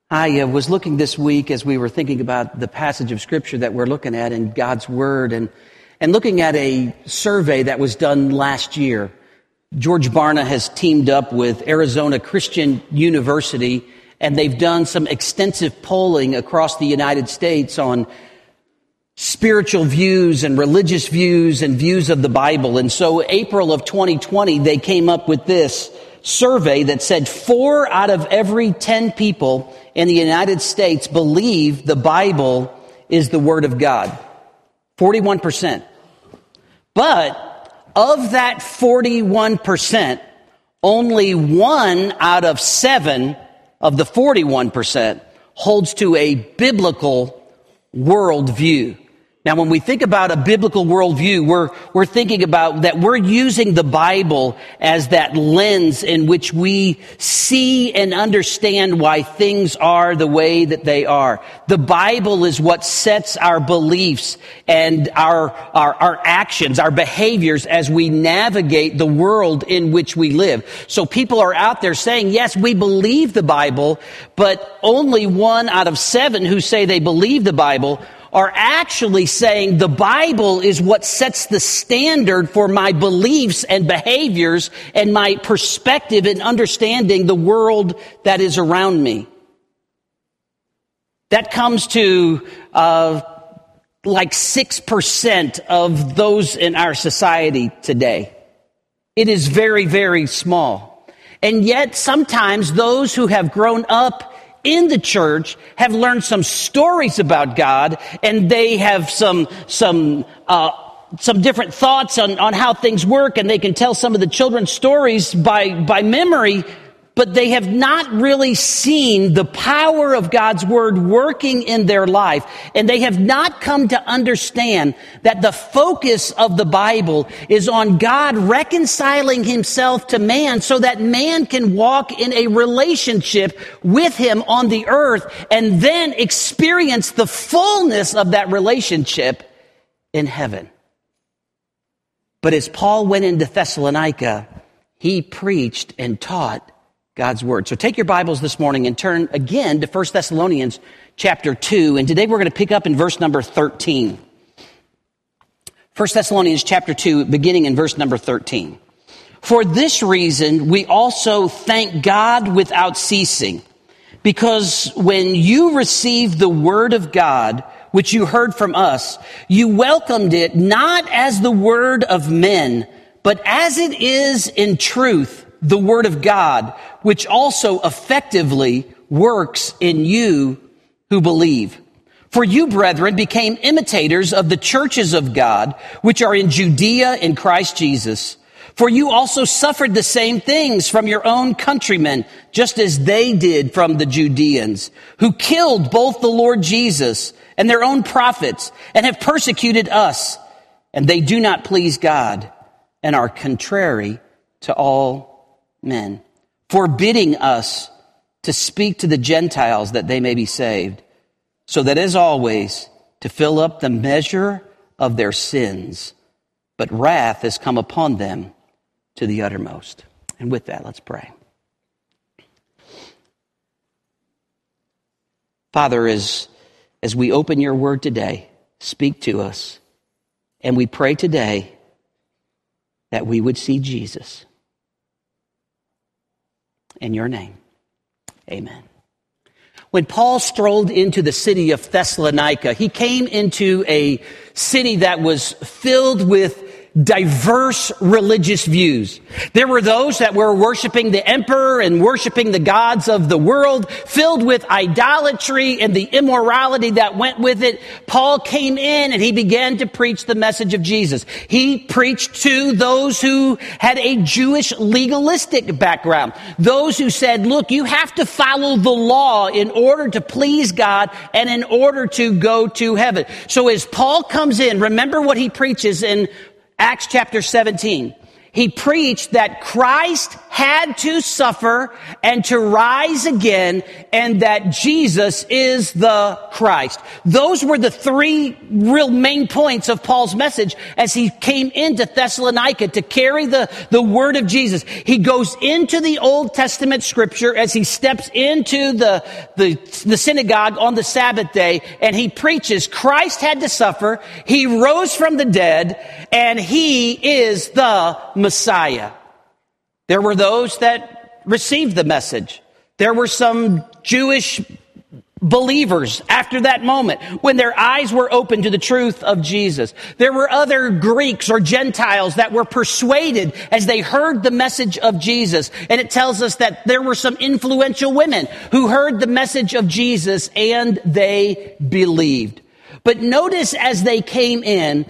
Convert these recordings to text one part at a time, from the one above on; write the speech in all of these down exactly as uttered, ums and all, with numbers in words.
I uh, was looking this week as we were thinking about the passage of Scripture that we're looking at in God's Word and, and looking at a survey that was done last year. George Barna has teamed up with Arizona Christian University, and they've done some extensive polling across the United States on spiritual views and religious views and views of the Bible. And so April of twenty twenty, they came up with this survey that said four out of every ten people in the United States believe the Bible is the Word of God. forty-one percent. But of that forty-one percent, only one out of seven of the forty-one percent holds to a biblical worldview. Now, when we think about a biblical worldview, we're, we're thinking about that we're using the Bible as that lens in which we see and understand why things are the way that they are. The Bible is what sets our beliefs and our, our, our actions, our behaviors as we navigate the world in which we live. So people are out there saying, yes, we believe the Bible, but only one out of seven who say they believe the Bible are actually saying the Bible is what sets the standard for my beliefs and behaviors and my perspective in understanding the world that is around me. That comes to uh, like six percent of those in our society today. It is very, very small. And yet sometimes those who have grown up in the church have learned some stories about God, and they have some some uh some different thoughts on, on how things work, and they can tell some of the children's stories by by memory, but they have not really seen the power of God's Word working in their life. And they have not come to understand that the focus of the Bible is on God reconciling himself to man so that man can walk in a relationship with him on the earth and then experience the fullness of that relationship in heaven. But as Paul went into Thessalonica, he preached and taught God's Word. So take your Bibles this morning and turn again to First Thessalonians chapter two. And today we're going to pick up in verse number thirteen. First Thessalonians chapter two, beginning in verse number thirteen. For this reason, we also thank God without ceasing, because when you received the Word of God, which you heard from us, you welcomed it not as the word of men, but as it is in truth, the Word of God, which also effectively works in you who believe. For you, brethren, became imitators of the churches of God, which are in Judea in Christ Jesus. For you also suffered the same things from your own countrymen, just as they did from the Judeans, who killed both the Lord Jesus and their own prophets, and have persecuted us. And they do not please God, and are contrary to all men, forbidding us to speak to the Gentiles that they may be saved, so that as always, to fill up the measure of their sins. But wrath has come upon them to the uttermost. And with that, let's pray. Father, as, as we open your word today, speak to us. And we pray today that we would see Jesus. In your name, amen. When Paul strolled into the city of Thessalonica, he came into a city that was filled with diverse religious views. There were those that were worshiping the emperor and worshiping the gods of the world, filled with idolatry and the immorality that went with it. Paul came in and he began to preach the message of Jesus. He preached to those who had a Jewish legalistic background. Those who said, look, you have to follow the law in order to please God and in order to go to heaven. So as Paul comes in, remember what he preaches in Acts chapter seventeen. He preached that Christ had to suffer and to rise again, and that Jesus is the Christ. Those were the three real main points of Paul's message as he came into Thessalonica to carry the, the word of Jesus. He goes into the Old Testament scripture as he steps into the, the, the synagogue on the Sabbath day, and he preaches Christ had to suffer, he rose from the dead, and he is the Messiah. There were those that received the message. There were some Jewish believers after that moment when their eyes were open to the truth of Jesus. There were other Greeks or Gentiles that were persuaded as they heard the message of Jesus. And it tells us that there were some influential women who heard the message of Jesus and they believed. But notice as they came in,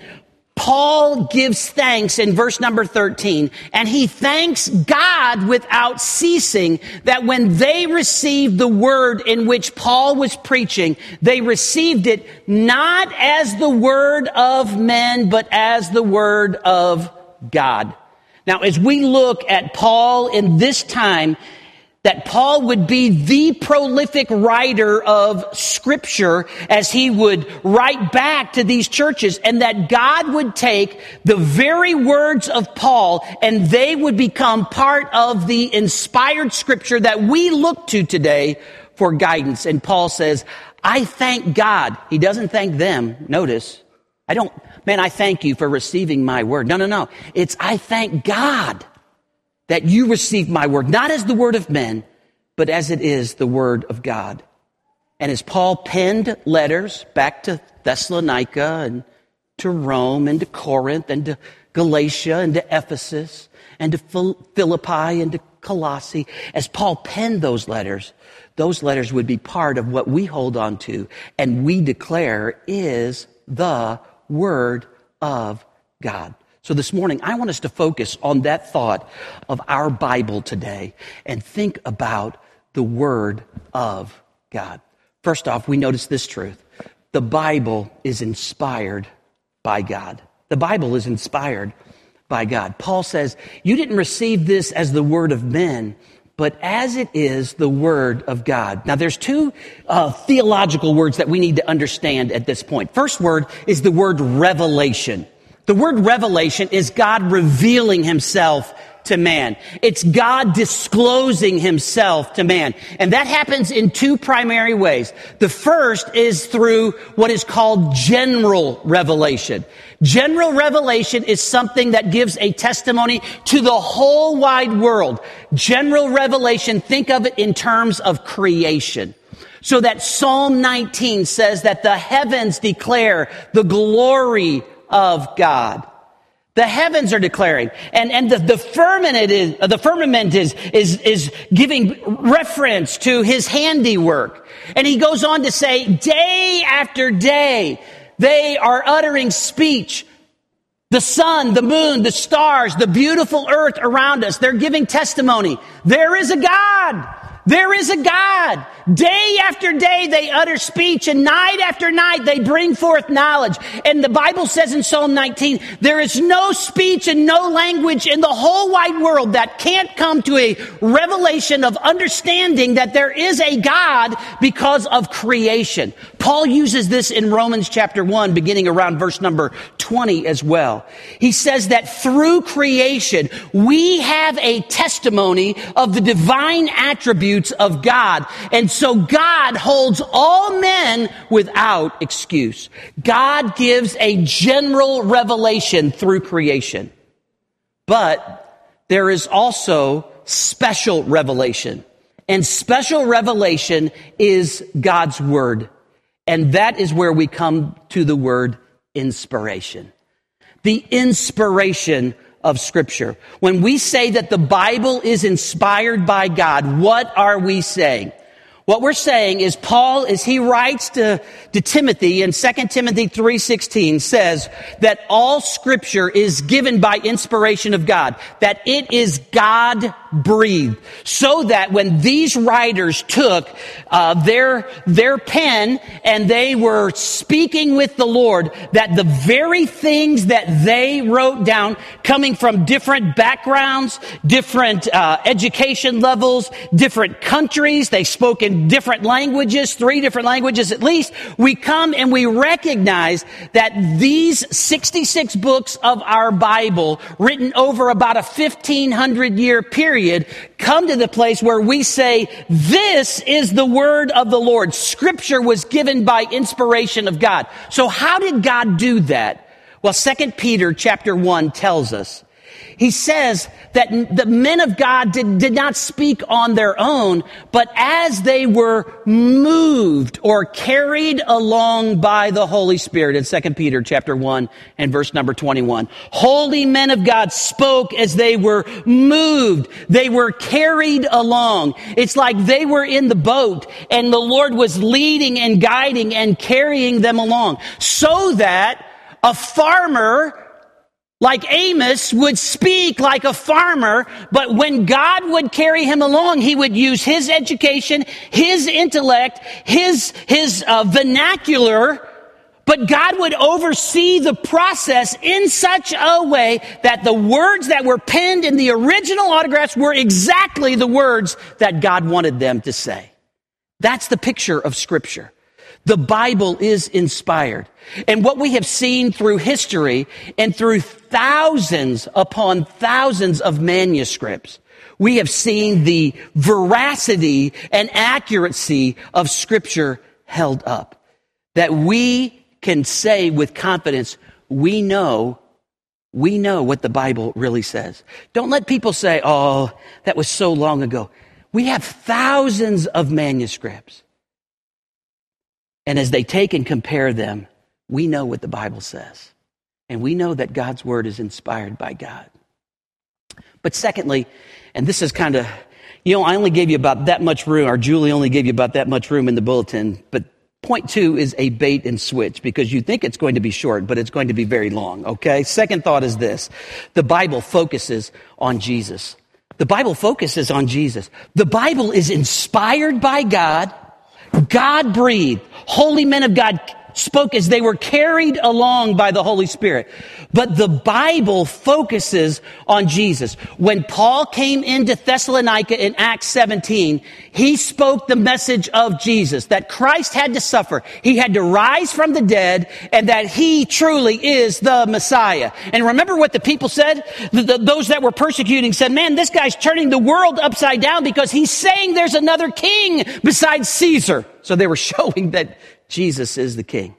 Paul gives thanks in verse number thirteen, and he thanks God without ceasing that when they received the word in which Paul was preaching, they received it not as the word of men, but as the word of God. Now, as we look at Paul in this time, that Paul would be the prolific writer of Scripture as he would write back to these churches, and that God would take the very words of Paul and they would become part of the inspired Scripture that we look to today for guidance. And Paul says, I thank God. He doesn't thank them. Notice, I don't, man, I thank you for receiving my word. No, no, no. It's I thank God that you received my word, not as the word of men, but as it is the word of God. And as Paul penned letters back to Thessalonica and to Rome and to Corinth and to Galatia and to Ephesus and to Philippi and to Colossae, as Paul penned those letters, those letters would be part of what we hold on to and we declare is the word of God. So this morning, I want us to focus on that thought of our Bible today and think about the Word of God. First off, we notice this truth. The Bible is inspired by God. The Bible is inspired by God. Paul says, you didn't receive this as the word of men, but as it is the word of God. Now, there's two uh, theological words that we need to understand at this point. First word is the word revelation. The word revelation is God revealing himself to man. It's God disclosing himself to man. And that happens in two primary ways. The first is through what is called general revelation. General revelation is something that gives a testimony to the whole wide world. General revelation, think of it in terms of creation. So that Psalm nineteen says that the heavens declare the glory of God. The heavens are declaring, and and the, the firmament is the firmament is is is giving reference to his handiwork. And he goes on to say, day after day, they are uttering speech. The sun, the moon, the stars, the beautiful earth around us, they're giving testimony. There is a God. There is a God. Day after day they utter speech, and night after night they bring forth knowledge. And the Bible says in Psalm nineteen, there is no speech and no language in the whole wide world that can't come to a revelation of understanding that there is a God because of creation. Paul uses this in Romans chapter one, beginning around verse number twenty as well. He says that through creation, we have a testimony of the divine attributes of God. And so God holds all men without excuse. God gives a general revelation through creation. But there is also special revelation. And special revelation is God's word. And that is where we come to the word inspiration. The inspiration of Scripture. When we say that the Bible is inspired by God, what are we saying? What we're saying is Paul, as he writes to, to Timothy in Second Timothy three sixteen, says that all Scripture is given by inspiration of God, that it is God breathed, so that when these writers took uh, their their pen and they were speaking with the Lord, that the very things that they wrote down, coming from different backgrounds, different uh, education levels, different countries, they spoke in different languages, three different languages at least, we come and we recognize that these sixty-six books of our Bible, written over about a fifteen hundred year period, come to the place where we say, this is the word of the Lord. Scripture was given by inspiration of God. So how did God do that? Well, Second Peter chapter one tells us. He says that the men of God did, did not speak on their own, but as they were moved or carried along by the Holy Spirit in Second Peter chapter one and verse number twenty-one. Holy men of God spoke as they were moved. They were carried along. It's like they were in the boat and the Lord was leading and guiding and carrying them along, so that a farmer like Amos would speak like a farmer, but when God would carry him along, he would use his education, his intellect, his, his uh, vernacular, but God would oversee the process in such a way that the words that were penned in the original autographs were exactly the words that God wanted them to say. That's the picture of Scripture. The Bible is inspired. And what we have seen through history and through thousands upon thousands of manuscripts, we have seen the veracity and accuracy of Scripture held up. That we can say with confidence, we know, we know what the Bible really says. Don't let people say, oh, that was so long ago. We have thousands of manuscripts. And as they take and compare them, we know what the Bible says. And we know that God's word is inspired by God. But secondly, and this is kind of, you know, I only gave you about that much room, or Julie only gave you about that much room in the bulletin, but point two is a bait and switch, because you think it's going to be short, but it's going to be very long, okay? Second thought is this. The Bible focuses on Jesus. The Bible focuses on Jesus. The Bible is inspired by God. God breathed. Holy men of God spoke as they were carried along by the Holy Spirit. But the Bible focuses on Jesus. When Paul came into Thessalonica in Acts seventeen, he spoke the message of Jesus, that Christ had to suffer. He had to rise from the dead, and that he truly is the Messiah. And remember what the people said? The, the, those that were persecuting said, man, this guy's turning the world upside down because he's saying there's another king besides Caesar. So they were showing that Jesus is the king.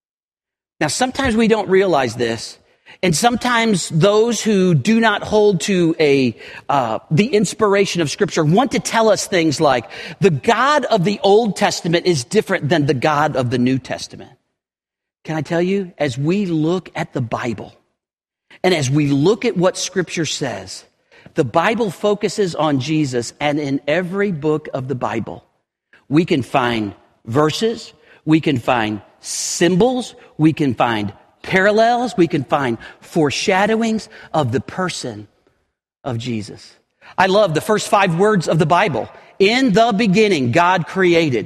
Now, sometimes we don't realize this, and sometimes those who do not hold to a uh, the inspiration of Scripture want to tell us things like, the God of the Old Testament is different than the God of the New Testament. Can I tell you, as we look at the Bible, and as we look at what Scripture says, the Bible focuses on Jesus, and in every book of the Bible, we can find verses, we can find symbols, we can find parallels, we can find foreshadowings of the person of Jesus. I love the first five words of the Bible. In the beginning, God created.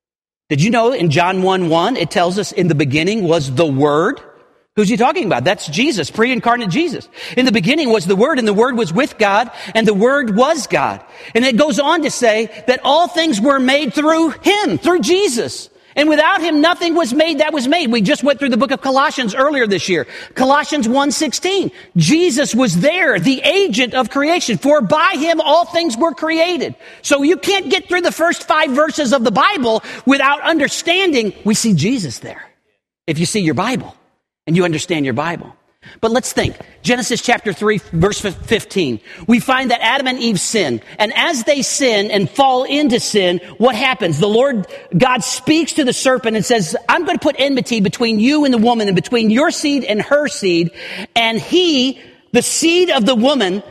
Did you know in John one one, it tells us in the beginning was the Word? Who's he talking about? That's Jesus, pre-incarnate Jesus. In the beginning was the Word, and the Word was with God, and the Word was God. And it goes on to say that all things were made through Him, through Jesus. And without Him, nothing was made that was made. We just went through the book of Colossians earlier this year. Colossians one sixteen. Jesus was there, the agent of creation. For by Him, all things were created. So you can't get through the first five verses of the Bible without understanding we see Jesus there. If you see your Bible and you understand your Bible. But let's think. Genesis chapter three, verse fifteen. We find that Adam and Eve sin. And as they sin and fall into sin, what happens? The Lord God speaks to the serpent and says, I'm going to put enmity between you and the woman, and between your seed and her seed. And he, the seed of the woman,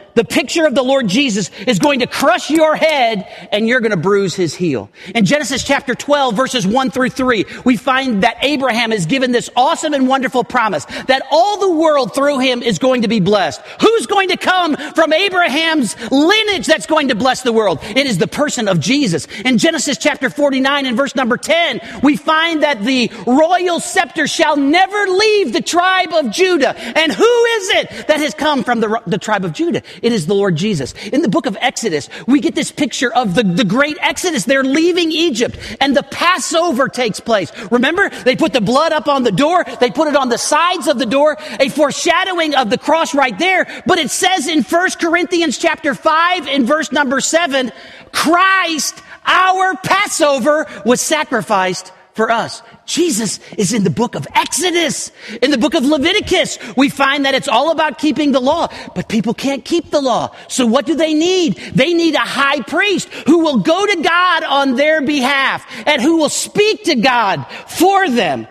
the picture of the Lord Jesus, is going to crush your head and you're going to bruise his heel. In Genesis chapter twelve, verses one through three, we find that Abraham is given this awesome and wonderful promise that all the world through him is going to be blessed. Who's going to come from Abraham's lineage that's going to bless the world? It is the person of Jesus. In Genesis chapter forty-nine and verse number ten, we find that the royal scepter shall never leave the tribe of Judah. And who is it that has come from the, the tribe of Judah? It is the Lord Jesus. In the book of Exodus, we get this picture of the, the great Exodus. They're leaving Egypt and the Passover takes place. Remember, they put the blood up on the door. They put it on the sides of the door, a foreshadowing of the cross right there. But it says in First Corinthians chapter five in verse number seven, Christ, our Passover, was sacrificed for us. Jesus is in the book of Exodus. In the book of Leviticus, we find that it's all about keeping the law, but people can't keep the law. So what do they need? They need a high priest who will go to God on their behalf and who will speak to God for them.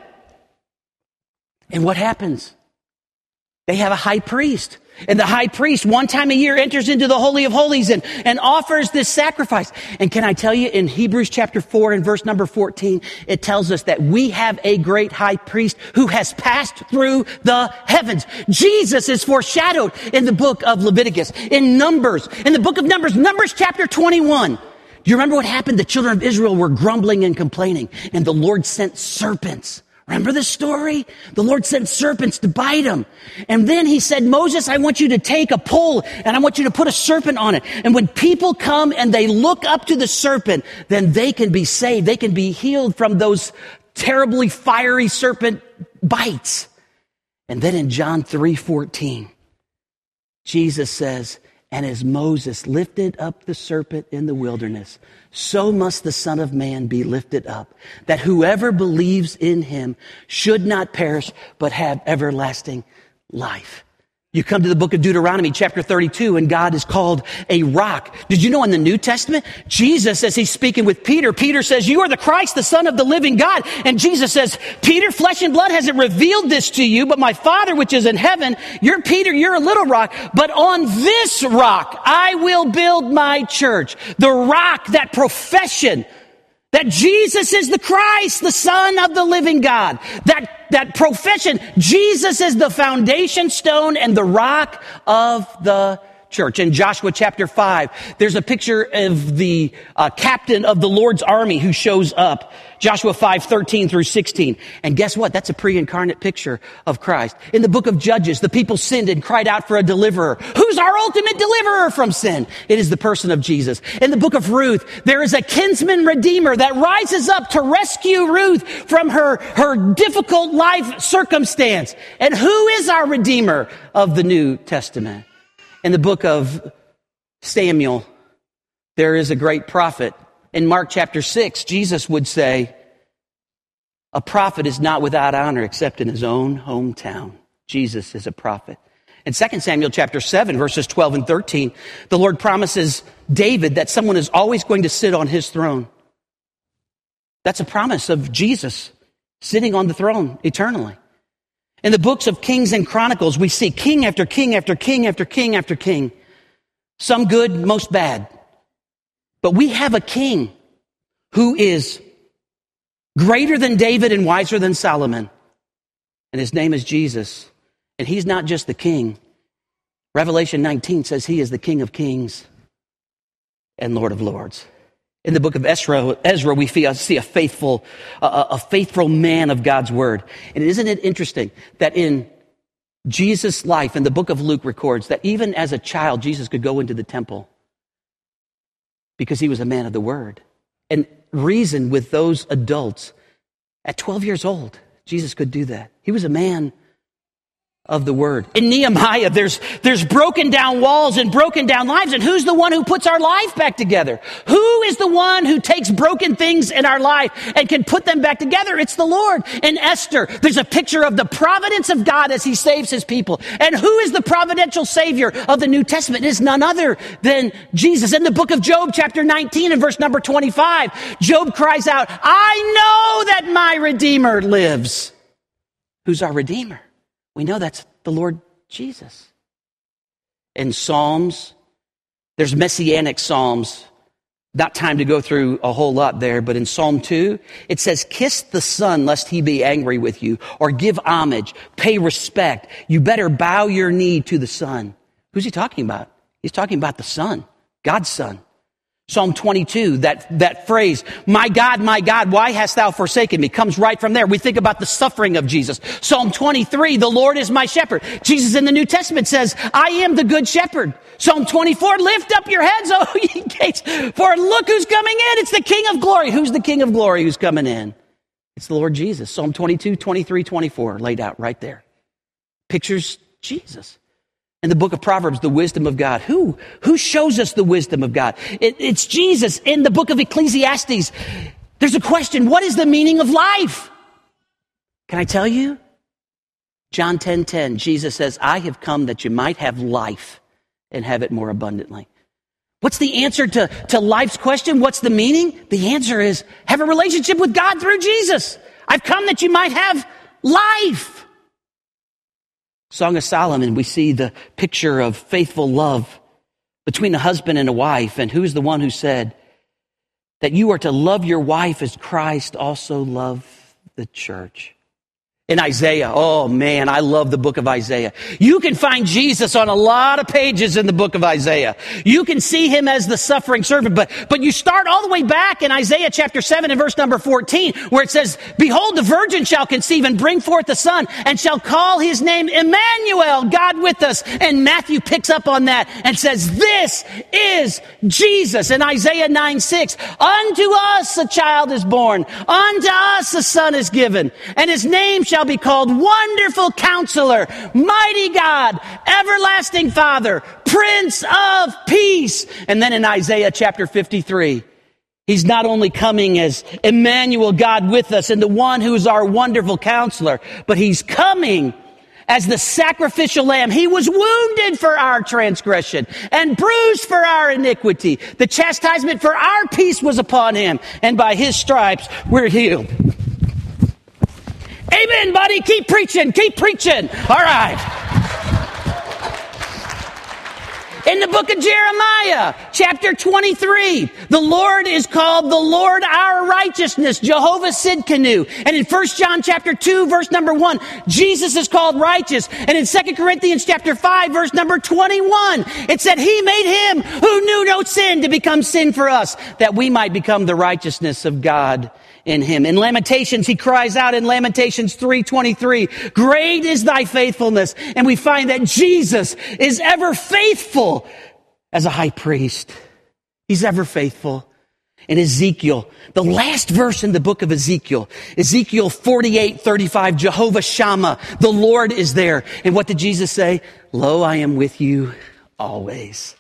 And what happens? They have a high priest. And the high priest, one time a year, enters into the Holy of Holies and, and offers this sacrifice. And can I tell you, in Hebrews chapter four and verse number fourteen, it tells us that we have a great high priest who has passed through the heavens. Jesus is foreshadowed in the book of Leviticus, in Numbers, in the book of Numbers, Numbers chapter twenty-one. Do you remember what happened? The children of Israel were grumbling and complaining, and the Lord sent serpents. Remember the story? The Lord sent serpents to bite them. And then he said, Moses, I want you to take a pole and I want you to put a serpent on it. And when people come and they look up to the serpent, then they can be saved. They can be healed from those terribly fiery serpent bites. And then in John three fourteen, Jesus says, and as Moses lifted up the serpent in the wilderness, so must the Son of Man be lifted up, that whoever believes in him should not perish, but have everlasting life. You come to the book of Deuteronomy, chapter thirty-two, and God is called a rock. Did you know in the New Testament, Jesus, as he's speaking with Peter, Peter says, you are the Christ, the Son of the living God. And Jesus says, Peter, flesh and blood hasn't revealed this to you, but my Father which is in heaven, you're Peter, you're a little rock, but on this rock I will build my church. The rock, that profession, that Jesus is the Christ, the Son of the living God. That, that profession, Jesus is the foundation stone and the rock of the church. In Joshua chapter five, there's a picture of the uh, captain of the Lord's army who shows up. Joshua five, thirteen through sixteen. And guess what? That's a pre-incarnate picture of Christ. In the book of Judges, the people sinned and cried out for a deliverer. Who's our ultimate deliverer from sin? It is the person of Jesus. In the book of Ruth, there is a kinsman redeemer that rises up to rescue Ruth from her, her difficult life circumstance. And who is our redeemer of the New Testament? In the book of Samuel, there is a great prophet. In Mark chapter six, Jesus would say, a prophet is not without honor except in his own hometown. Jesus is a prophet. In Second Samuel chapter seven, verses twelve and thirteen, the Lord promises David that someone is always going to sit on his throne. That's a promise of Jesus sitting on the throne eternally. In the books of Kings and Chronicles, we see king after king after king after king after king. Some good, most bad. But we have a king who is greater than David and wiser than Solomon. And his name is Jesus. And he's not just the king. Revelation nineteen says he is the King of Kings and Lord of Lords. In the book of Ezra, Ezra we see a faithful, a, a faithful man of God's word. And isn't it interesting that in Jesus' life, and the book of Luke records that even as a child, Jesus could go into the temple because he was a man of the word and reason with those adults. At twelve years old, Jesus could do that. He was a man of the word. In Nehemiah, there's, there's broken down walls and broken down lives. And who's the one who puts our life back together? Who is the one who takes broken things in our life and can put them back together? It's the Lord. In Esther, there's a picture of the providence of God as he saves his people. And who is the providential savior of the New Testament? It is none other than Jesus. In the book of Job, chapter nineteen and verse number twenty-five, Job cries out, I know that my Redeemer lives. Who's our Redeemer? We know that's the Lord Jesus. in Psalms. There's messianic Psalms. Not time to go through a whole lot there, but in Psalm two, it says, kiss the Son lest he be angry with you, or give homage, pay respect. You better bow your knee to the Son. Who's he talking about? He's talking about the Son, God's Son. Psalm twenty-two, that, that phrase, my God, my God, why hast thou forsaken me? Comes right from there. We think about the suffering of Jesus. Psalm twenty-three, the Lord is my shepherd. Jesus in the New Testament says, I am the good shepherd. Psalm twenty-four, lift up your heads, O ye gates, for look who's coming in. It's the King of glory. Who's the King of glory who's coming in? It's the Lord Jesus. Psalm twenty-two, twenty-three, twenty-four, laid out right there. Pictures Jesus. In the book of Proverbs, the wisdom of God. Who, who shows us the wisdom of God? It, it's Jesus. In the book of Ecclesiastes, there's a question, what is the meaning of life? Can I tell you? John ten ten, Jesus says, I have come that you might have life and have it more abundantly. What's the answer to, to life's question? What's the meaning? The answer is, have a relationship with God through Jesus. I've come that you might have life. Song of Solomon, we see the picture of faithful love between a husband and a wife. And who's the one who said that you are to love your wife as Christ also loved the church? In Isaiah, oh man, I love the book of Isaiah. You can find Jesus on a lot of pages in the book of Isaiah. You can see him as the suffering servant, but, but you start all the way back in Isaiah chapter seven and verse number fourteen, where it says, behold, the virgin shall conceive and bring forth a son, and shall call his name Emmanuel, God with us. And Matthew picks up on that and says, this is Jesus. In Isaiah nine six, unto us a child is born, unto us a son is given, and his name shall be called Wonderful Counselor, Mighty God, Everlasting Father, Prince of Peace. And then in Isaiah chapter fifty-three, he's not only coming as Emmanuel, God with us, and the one who is our wonderful counselor, but he's coming as the sacrificial lamb. He was wounded for our transgression and bruised for our iniquity. The chastisement for our peace was upon him, and by his stripes we're healed. Amen, buddy. Keep preaching. Keep preaching. All right. In the book of Jeremiah, chapter twenty-three, the Lord is called the Lord our righteousness, Jehovah Sidkenu. And in First John chapter two, verse number one, Jesus is called righteous. And in Second Corinthians chapter five, verse number twenty-one, it said he made him who knew no sin to become sin for us, that we might become the righteousness of God in him. In Lamentations, he cries out in Lamentations three twenty-three, great is thy faithfulness. And we find that Jesus is ever faithful as a high priest. He's ever faithful. In Ezekiel, the last verse in the book of Ezekiel, Ezekiel forty-eight thirty-five, Jehovah Shammah, the Lord is there. And what did Jesus say? Lo, I am with you always.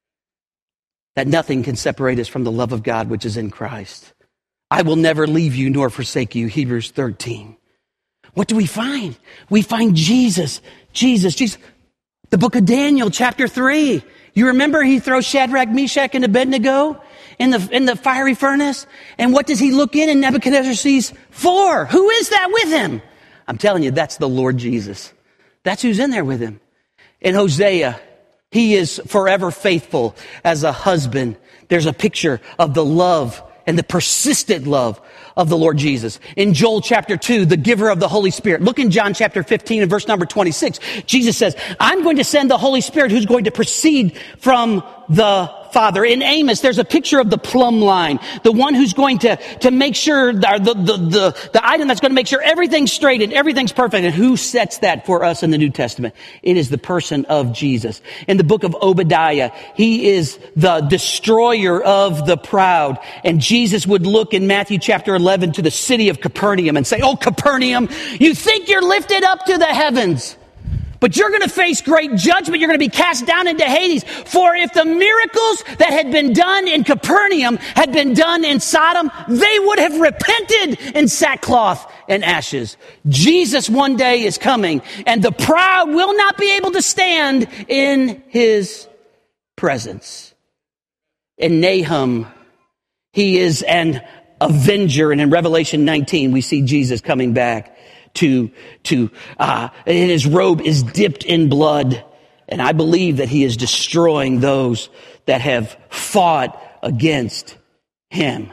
That nothing can separate us from the love of God which is in Christ. I will never leave you nor forsake you, Hebrews thirteen. What do we find? We find Jesus, Jesus, Jesus. The book of Daniel, chapter three. You remember he throws Shadrach, Meshach, and Abednego in the, in the fiery furnace? And what does he look in and Nebuchadnezzar sees? Four. Who is that with him? I'm telling you, that's the Lord Jesus. That's who's in there with him. In Hosea, he is forever faithful as a husband. There's a picture of the love and the persistent love of the Lord Jesus. In Joel chapter two, the giver of the Holy Spirit. Look in John chapter fifteen and verse number twenty-six. Jesus says, I'm going to send the Holy Spirit who's going to proceed from the Father. In Amos, there's a picture of the plumb line, the one who's going to, to make sure, the, the, the, the item that's going to make sure everything's straight and everything's perfect. And who sets that for us in the New Testament? It is the person of Jesus. In the book of Obadiah, he is the destroyer of the proud. And Jesus would look in Matthew chapter eleven to the city of Capernaum and say, oh, Capernaum, you think you're lifted up to the heavens, but you're going to face great judgment. You're going to be cast down into Hades. For if the miracles that had been done in Capernaum had been done in Sodom, they would have repented in sackcloth and ashes. Jesus one day is coming, and the proud will not be able to stand in his presence. In Nahum, he is an avenger. And in Revelation nineteen, we see Jesus coming back. To, to, uh, and his robe is dipped in blood. And I believe that he is destroying those that have fought against him.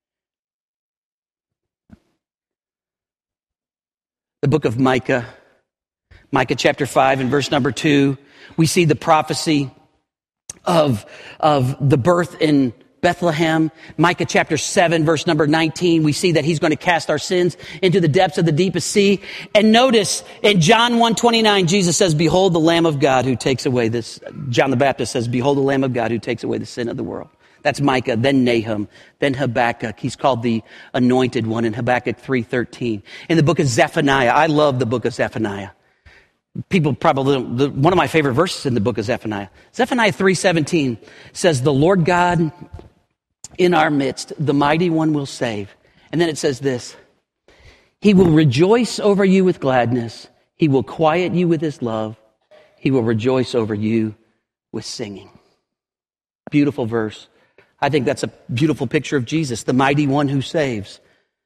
The book of Micah, Micah chapter five and verse number two, we see the prophecy of, of the birth in Bethlehem. Micah chapter seven, verse number nineteen, we see that he's going to cast our sins into the depths of the deepest sea. And notice in John one twenty-nine, Jesus says, behold the Lamb of God who takes away this. John the Baptist says, behold the Lamb of God who takes away the sin of the world. That's Micah, then Nahum, then Habakkuk. He's called the anointed one in Habakkuk three thirteen. In the book of Zephaniah, I love the book of Zephaniah. People probably, one of my favorite verses in the book of Zephaniah. Zephaniah three seventeen says, the Lord God in our midst, the mighty one will save. And then it says this, he will rejoice over you with gladness. He will quiet you with his love. He will rejoice over you with singing. Beautiful verse. I think that's a beautiful picture of Jesus, the mighty one who saves.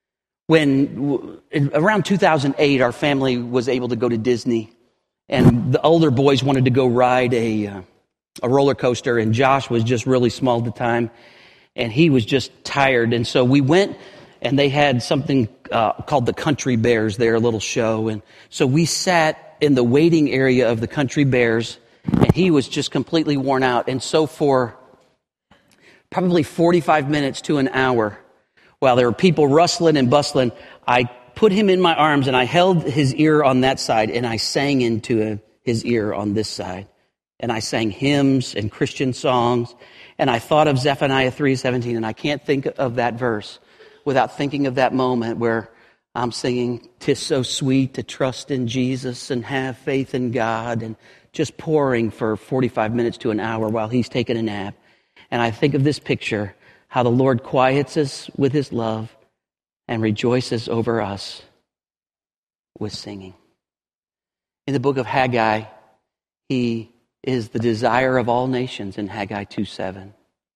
When around two thousand eight, our family was able to go to Disney, and the older boys wanted to go ride a, uh, a roller coaster, and Josh was just really small at the time, and he was just tired. And so we went, and they had something uh, called the Country Bears there, a little show. And so we sat in the waiting area of the Country Bears, and he was just completely worn out. And so for probably forty-five minutes to an hour, while there were people rustling and bustling, I put him in my arms and I held his ear on that side and I sang into his ear on this side. And I sang hymns and Christian songs. And I thought of Zephaniah three seventeen, and I can't think of that verse without thinking of that moment where I'm singing, "'Tis so sweet to trust in Jesus and have faith in God," and just pouring for forty-five minutes to an hour while he's taking a nap. And I think of this picture, how the Lord quiets us with his love and rejoices over us with singing. In the book of Haggai, he is the desire of all nations in Haggai two seven.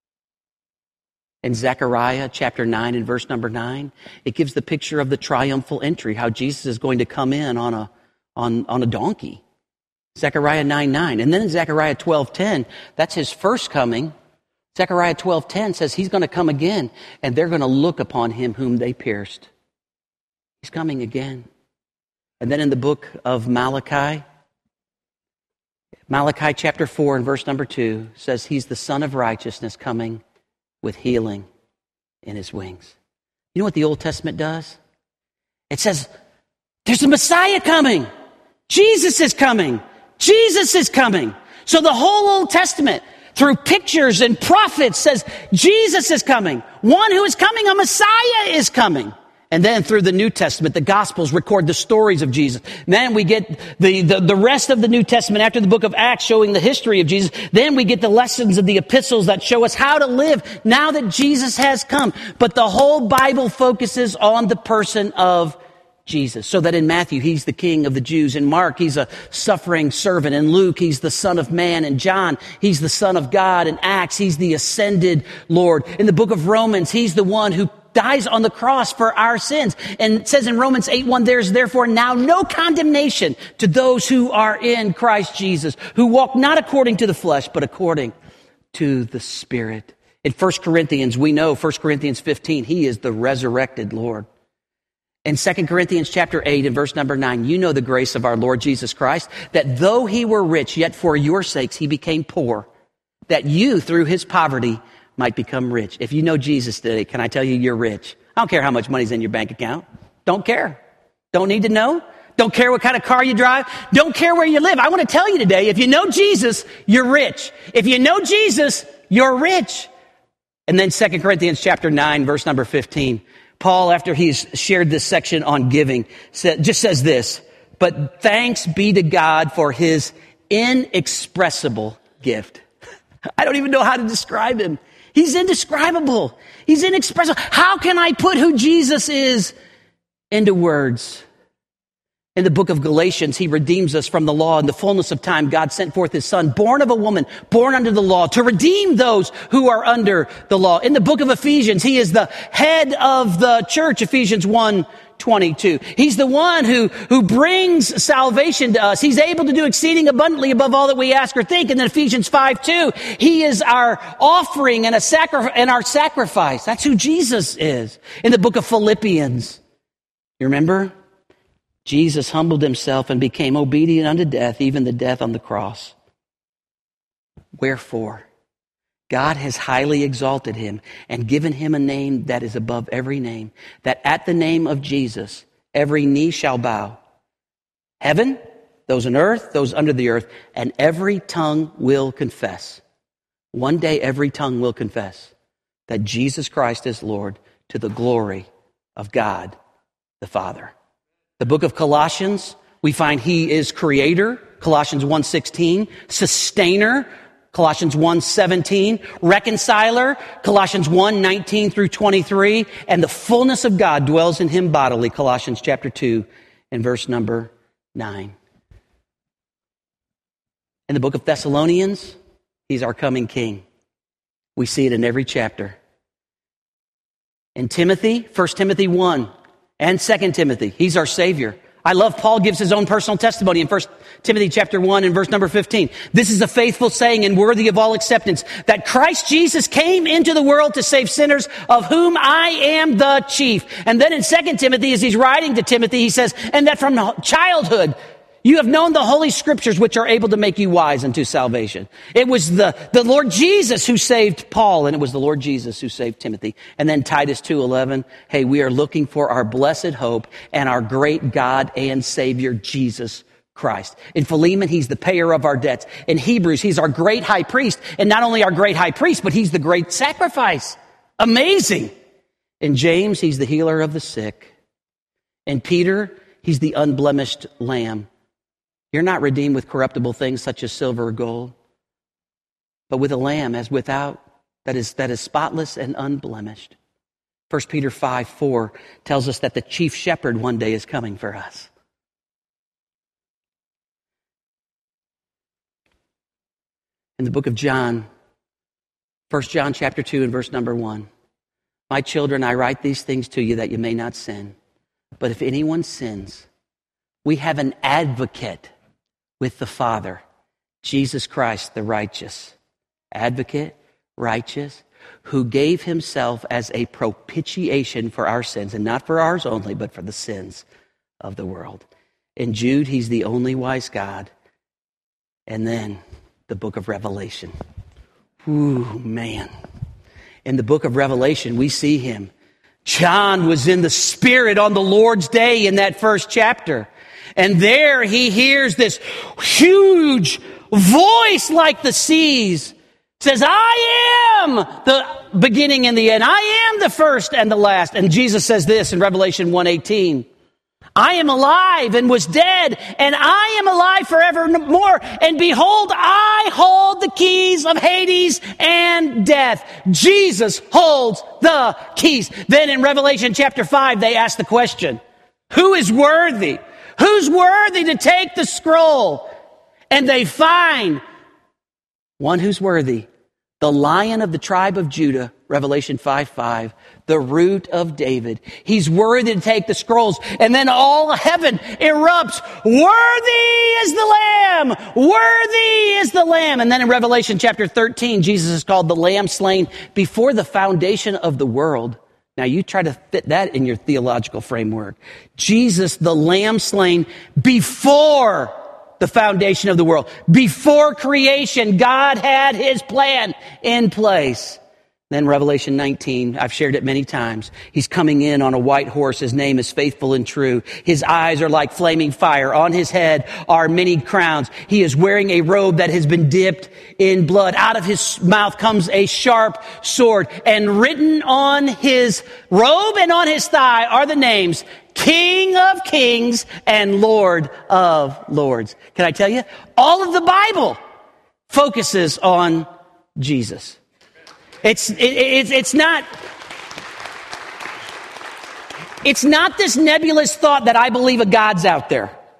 In Zechariah chapter nine and verse number nine, it gives the picture of the triumphal entry, how Jesus is going to come in on a, on, on a donkey. Zechariah nine nine. And then in Zechariah twelve ten, that's his first coming. Zechariah twelve ten says he's going to come again, and they're going to look upon him whom they pierced. He's coming again. And then in the book of Malachi, Malachi chapter four and verse number two says he's the Son of Righteousness coming with healing in his wings. You know what the Old Testament does? It says there's a Messiah coming. Jesus is coming. Jesus is coming. So the whole Old Testament, through pictures and prophets, says Jesus is coming. One who is coming, a Messiah is coming. And then through the New Testament, the Gospels record the stories of Jesus. Then we get the, the, the rest of the New Testament after the book of Acts showing the history of Jesus. Then we get the lessons of the epistles that show us how to live now that Jesus has come. But the whole Bible focuses on the person of Jesus. So that in Matthew, he's the King of the Jews. In Mark, he's a suffering servant. In Luke, he's the Son of Man. In John, he's the Son of God. In Acts, he's the ascended Lord. In the book of Romans, he's the one who dies on the cross for our sins. And it says in Romans eight one, there's therefore now no condemnation to those who are in Christ Jesus, who walk not according to the flesh, but according to the Spirit. In First Corinthians, we know, First Corinthians fifteen, he is the resurrected Lord. In Second Corinthians chapter eight and verse number nine, you know the grace of our Lord Jesus Christ, that though he were rich, yet for your sakes he became poor, that you through his poverty might become rich. If you know Jesus today, can I tell you you're rich? I don't care how much money's in your bank account. Don't care. Don't need to know. Don't care what kind of car you drive. Don't care where you live. I want to tell you today, if you know Jesus, you're rich. If you know Jesus, you're rich. And then Second Corinthians chapter nine, verse number fifteen, Paul, after he's shared this section on giving, just says this, but thanks be to God for his inexpressible gift. I don't even know how to describe him. He's indescribable. He's inexpressible. How can I put who Jesus is into words? In the book of Galatians, he redeems us from the law. In the fullness of time, God sent forth his son, born of a woman, born under the law, to redeem those who are under the law. In the book of Ephesians, he is the head of the church, Ephesians one twenty-two. He's the one who, who brings salvation to us. He's able to do exceeding abundantly above all that we ask or think. And then Ephesians five two, he is our offering and a sacri- and our sacrifice. That's who Jesus is. In the book of Philippians, you remember? Jesus humbled himself and became obedient unto death, even the death on the cross. Wherefore, God has highly exalted him and given him a name that is above every name, that at the name of Jesus, every knee shall bow. Heaven, those on earth, those under the earth, and every tongue will confess. One day every tongue will confess that Jesus Christ is Lord, to the glory of God the Father. The book of Colossians, we find he is creator, Colossians one sixteen, sustainer, Colossians one seventeen, reconciler, Colossians one nineteen through twenty-three, and the fullness of God dwells in him bodily, Colossians chapter two and verse number nine. In the book of Thessalonians, he's our coming king. We see it in every chapter. In Timothy, First Timothy one and Second Timothy, he's our Savior. I love Paul gives his own personal testimony in First Timothy chapter one and verse number fifteen. This is a faithful saying and worthy of all acceptance, that Christ Jesus came into the world to save sinners, of whom I am the chief. And then in Second Timothy, as he's writing to Timothy, he says, and that from childhood you have known the Holy Scriptures, which are able to make you wise unto salvation. It was the, the Lord Jesus who saved Paul, and it was the Lord Jesus who saved Timothy. And then Titus two eleven, hey, we are looking for our blessed hope and our great God and Savior, Jesus Christ. In Philemon, he's the payer of our debts. In Hebrews, he's our great high priest. And not only our great high priest, but he's the great sacrifice. Amazing. In James, he's the healer of the sick. In Peter, he's the unblemished lamb. You're not redeemed with corruptible things such as silver or gold, but with a lamb as without, that is, that is spotless and unblemished. First Peter five four tells us that the chief shepherd one day is coming for us. In the book of John, First John chapter two and verse number one, my children, I write these things to you that you may not sin. But if anyone sins, we have an advocate with the Father, Jesus Christ the righteous. Advocate, righteous, who gave himself as a propitiation for our sins, and not for ours only, but for the sins of the world. In Jude, he's the only wise God. And then the book of Revelation. Ooh, man. In the book of Revelation, we see him. John was in the Spirit on the Lord's day in that first chapter. And there he hears this huge voice like the seas. Says, I am the beginning and the end. I am the first and the last. And Jesus says this in Revelation one eighteen. I am alive and was dead, and I am alive forevermore. And behold, I hold the keys of Hades and death. Jesus holds the keys. Then in Revelation chapter five, they ask the question, who is worthy? Who's worthy to take the scroll? And they find one who's worthy. The Lion of the tribe of Judah, Revelation five five, the root of David. He's worthy to take the scrolls. And then all heaven erupts. Worthy is the Lamb! Worthy is the Lamb! And then in Revelation chapter thirteen, Jesus is called the Lamb slain before the foundation of the world. Now you try to fit that in your theological framework. Jesus, the Lamb slain before the foundation of the world. Before creation, God had his plan in place. Then Revelation nineteen, I've shared it many times. He's coming in on a white horse. His name is Faithful and True. His eyes are like flaming fire. On his head are many crowns. He is wearing a robe that has been dipped in blood. Out of his mouth comes a sharp sword. And written on his robe and on his thigh are the names King of Kings and Lord of Lords. Can I tell you? All of the Bible focuses on Jesus. It's, it, it's, it's not, it's not this nebulous thought that I believe a God's out there.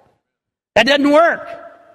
That doesn't work.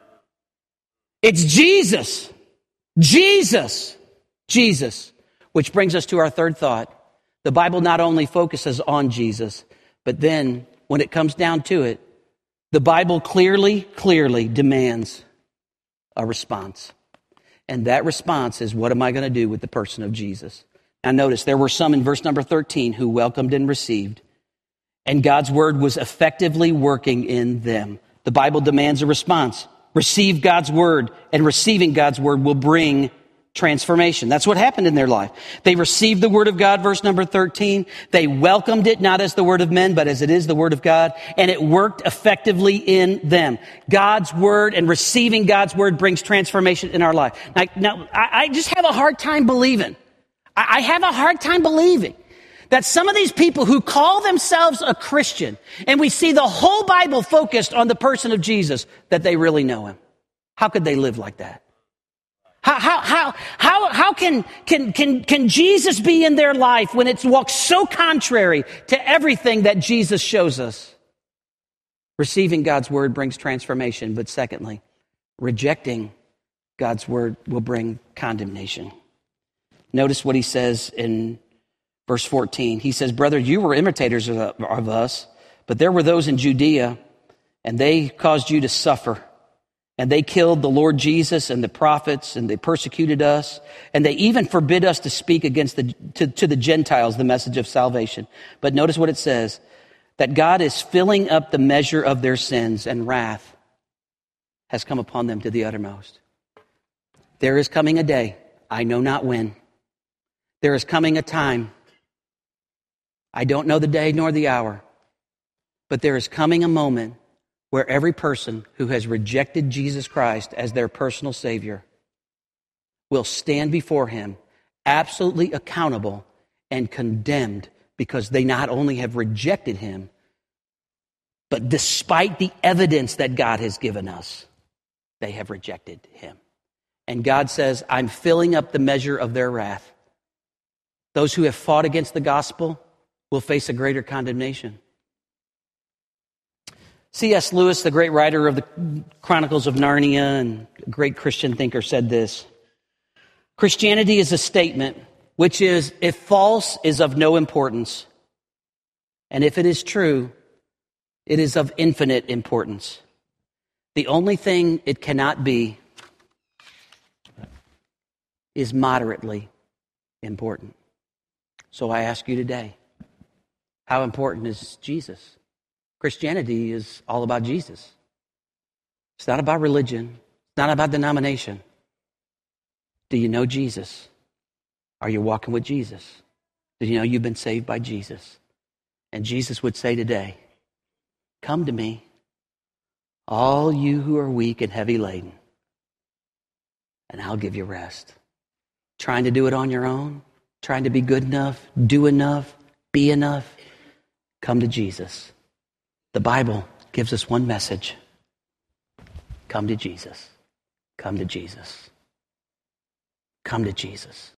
It's Jesus. Jesus. Jesus. Which brings us to our third thought. The Bible not only focuses on Jesus, but then when it comes down to it, the Bible clearly, clearly demands a response. And that response is, what am I going to do with the person of Jesus? Now notice, there were some in verse number thirteen who welcomed and received, and God's word was effectively working in them. The Bible demands a response. Receive God's word, and receiving God's word will bring transformation. That's what happened in their life. They received the word of God, verse number thirteen. They welcomed it not as the word of men, but as it is the word of God. And it worked effectively in them. God's word and receiving God's word brings transformation in our life. Now, now I, I just have a hard time believing. I, I have a hard time believing that some of these people who call themselves a Christian, and we see the whole Bible focused on the person of Jesus, that they really know him. How could they live like that? How, how, how, how, how can, can, can, can Jesus be in their life when it's walked so contrary to everything that Jesus shows us? Receiving God's word brings transformation, but secondly, rejecting God's word will bring condemnation. Notice what he says in verse fourteen. He says, "Brother, you were imitators of, of us, but there were those in Judea, and they caused you to suffer. And they killed the Lord Jesus and the prophets, and they persecuted us, and they even forbid us to speak against the to, to the Gentiles the message of salvation." But notice what it says, that God is filling up the measure of their sins, and wrath has come upon them to the uttermost. There is coming a day, I know not when. There is coming a time, I don't know the day nor the hour, but there is coming a moment where every person who has rejected Jesus Christ as their personal Savior will stand before him absolutely accountable and condemned, because they not only have rejected him, but despite the evidence that God has given us, they have rejected him. And God says, I'm filling up the measure of their wrath. Those who have fought against the gospel will face a greater condemnation. C S Lewis, the great writer of the Chronicles of Narnia and a great Christian thinker, said this: Christianity is a statement which is, if false, is of no importance. And if it is true, it is of infinite importance. The only thing it cannot be is moderately important. So I ask you today, how important is Jesus? Christianity is all about Jesus. It's not about religion. It's not about denomination. Do you know Jesus? Are you walking with Jesus? Do you know you've been saved by Jesus? And Jesus would say today, come to me, all you who are weak and heavy laden, and I'll give you rest. Trying to do it on your own, trying to be good enough, do enough, be enough, come to Jesus. The Bible gives us one message. Come to Jesus. Come to Jesus. Come to Jesus.